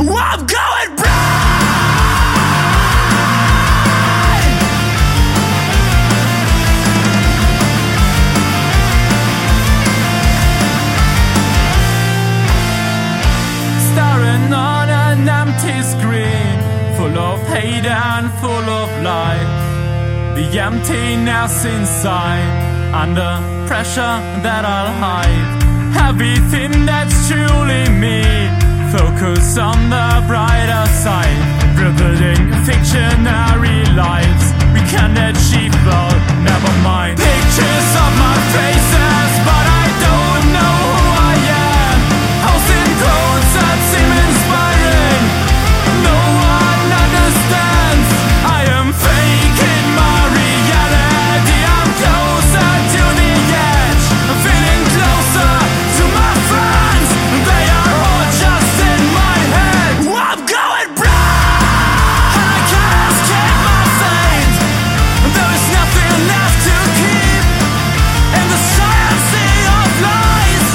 I'm going blind. Staring on an empty screen, full of hate and full of light. The emptiness inside, under pressure that I'll hide. Everything that's truly me, focus on the brighter side. Revealing fictionary lives we can achieve, but never mind. Pictures of my faces, but I don't know who I am. Posting quotes that seem inspiring, no one understands. I am faking my reality, I'm closer to the edge. I'm feeling closer to my friends, they are all just in my head. I'm going blind, and I can't escape my fate. There is nothing left to keep in the silence of lies.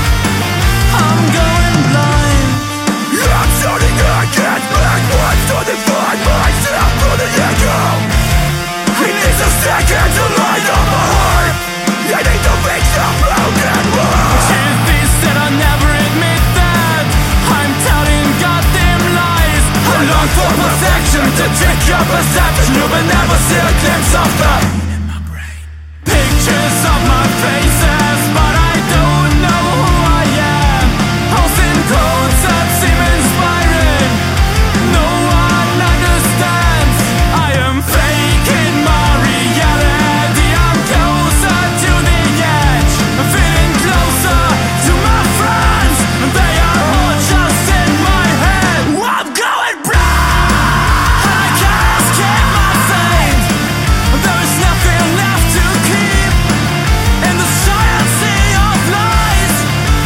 I'm going blind. I'm turning against backwards to define myself through the echo. It needs a second to light up my heart. I need to fix a broken world. Truth is that I never admit that I'm telling goddamn lies. I long for perfection to trick your perception. You will never see a glimpse of the in my brain. Pictures of my faces, but I don't know who I am. Posting quotes that seem inspiring, no one understands. I am faking my reality, I'm closer to the edge. I'm feeling closer to my friends, they are all just in my head. I'm going blind, and I can't escape my fate. There is nothing left to keep in the silence of lies.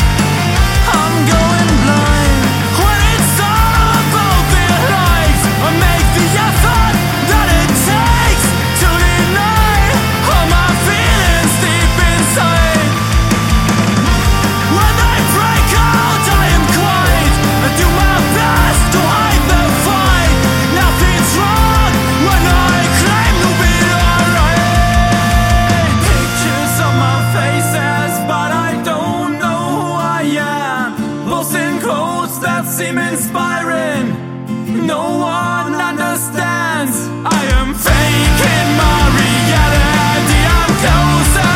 I'm going blind. When it's all about the lies, I make the effort that it takes to deny all my feelings deep inside. When I break out, I am quiet. I do my best to hide the fight. Nothing's wrong when I claim to be alright. Pictures of my faces, but I don't know who I am. Posting quotes that seem inspiring, no one understands. I am faking my reality, I'm closer